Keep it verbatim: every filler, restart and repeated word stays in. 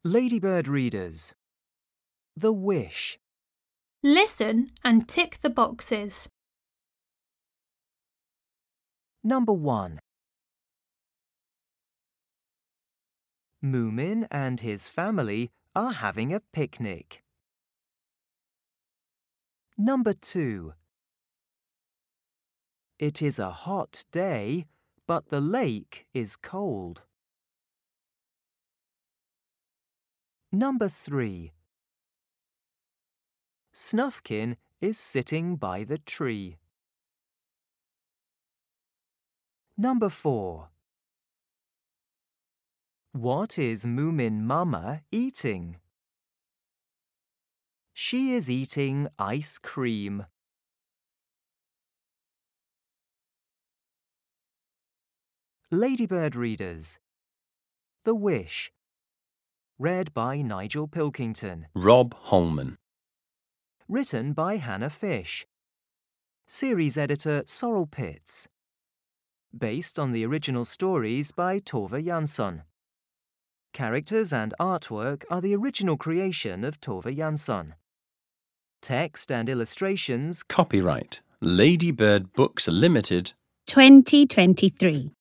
Ladybird readers. The Wish. Listen and tick the boxes. Number one. Moomin and his family are having a picnic. Number two. It is a hot day, but the lake is cold. Number three. Snufkin is sitting by the tree. Number four. What is Moomin Mama eating? She is eating ice cream. Ladybird readers. The Wish. Read by Nigel Pilkington. Rob Holman. Written by Hannah Fish. Series editor Sorrel Pitts. Based on the original stories by Tove Jansson. Characters and artwork are the original creation of Tove Jansson. Text and illustrations. Copyright Ladybird Books Limited twenty twenty-three.